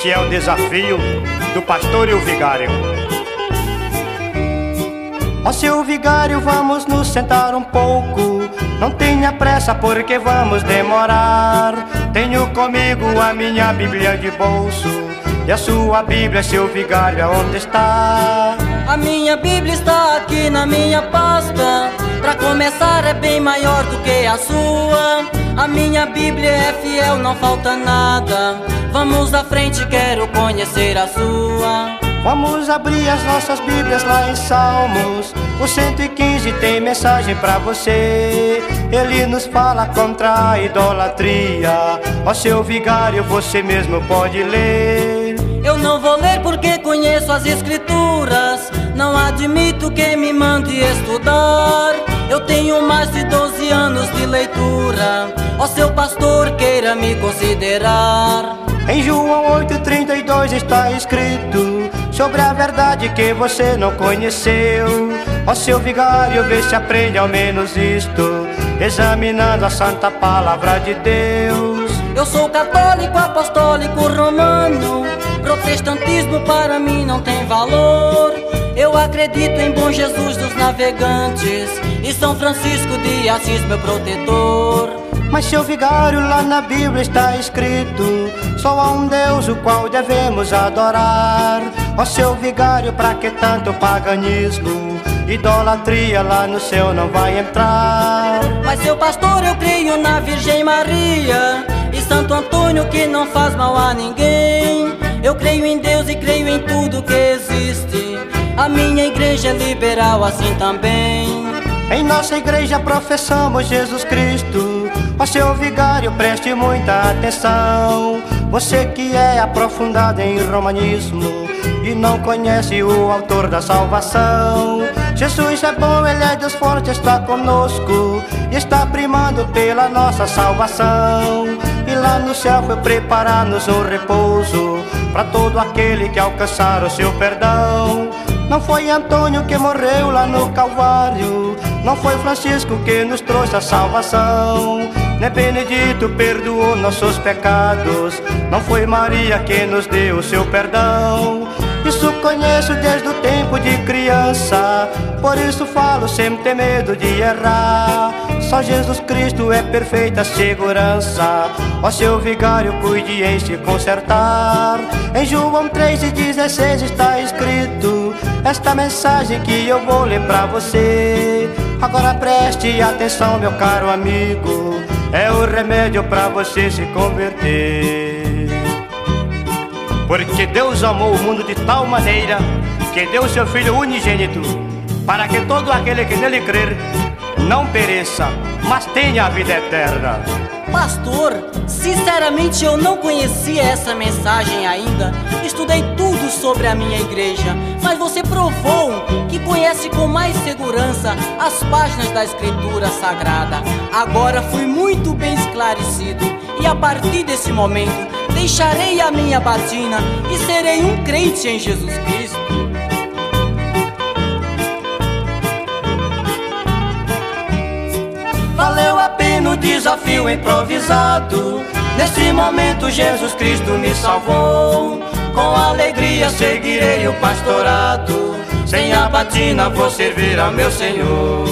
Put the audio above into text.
Este é o desafio do pastor e o vigário. Ó seu vigário, vamos nos sentar um pouco. Não tenha pressa porque vamos demorar. Tenho comigo a minha Bíblia de bolso. E a sua Bíblia, seu vigário, aonde está? A minha Bíblia está aqui na minha pasta. Pra começar é bem maior do que a sua. A minha Bíblia é fiel, não falta nada. Vamos à frente, quero conhecer a sua. Vamos abrir as nossas Bíblias lá em Salmos. O 115 tem mensagem pra você. Ele nos fala contra a idolatria. Ó seu vigário, você mesmo pode ler. Eu não vou ler porque conheço as escrituras. Não admito que me mande estudar. Eu tenho mais de 12 anos de leitura. Ó seu pastor, queira me considerar. Em João 8,32 está escrito sobre a verdade que você não conheceu. Ó seu vigário, vê se aprende ao menos isto, examinando a santa palavra de Deus. Eu sou católico, apostólico, romano. Protestantismo para mim não tem valor. Eu acredito em bom Jesus dos navegantes e São Francisco de Assis, meu protetor. Mas seu vigário, lá na Bíblia está escrito: só há um Deus o qual devemos adorar. Ó seu vigário, pra que tanto paganismo? Idolatria lá no céu não vai entrar. Mas seu pastor, eu creio na Virgem Maria e Santo Antônio, que não faz mal a ninguém. Eu creio em Deus e creio em tudo que existe. A minha igreja é liberal assim também. Em nossa igreja professamos Jesus Cristo. Ó seu vigário, preste muita atenção. Você que é aprofundado em romanismo e não conhece o autor da salvação. Jesus é bom, Ele é Deus forte, está conosco e está primando pela nossa salvação. E lá no céu foi preparar-nos um repouso para todo aquele que alcançar o seu perdão. Não foi Antônio que morreu lá no Calvário, não foi Francisco que nos trouxe a salvação, nem Benedito perdoou nossos pecados, não foi Maria que nos deu o seu perdão. Isso conheço desde o tempo de criança, por isso falo sem ter medo de errar. Só Jesus Cristo é perfeita segurança. Ó seu vigário, cuide em se consertar. Em João 3,16 está escrito esta mensagem que eu vou ler pra você. Agora preste atenção, meu caro amigo, é o remédio pra você se converter. Porque Deus amou o mundo de tal maneira que deu seu Filho unigênito, para que todo aquele que nele crer não pereça, mas tenha a vida eterna. Pastor, sinceramente eu não conhecia essa mensagem ainda. Estudei tudo sobre a minha igreja, mas você provou que conhece com mais segurança as páginas da Escritura Sagrada. Agora fui muito bem esclarecido e a partir desse momento deixarei a minha batina e serei um crente em Jesus Cristo. Valeu a pena o desafio improvisado. Nesse momento Jesus Cristo me salvou. Com alegria seguirei o pastorado. Sem a batina vou servir ao meu Senhor.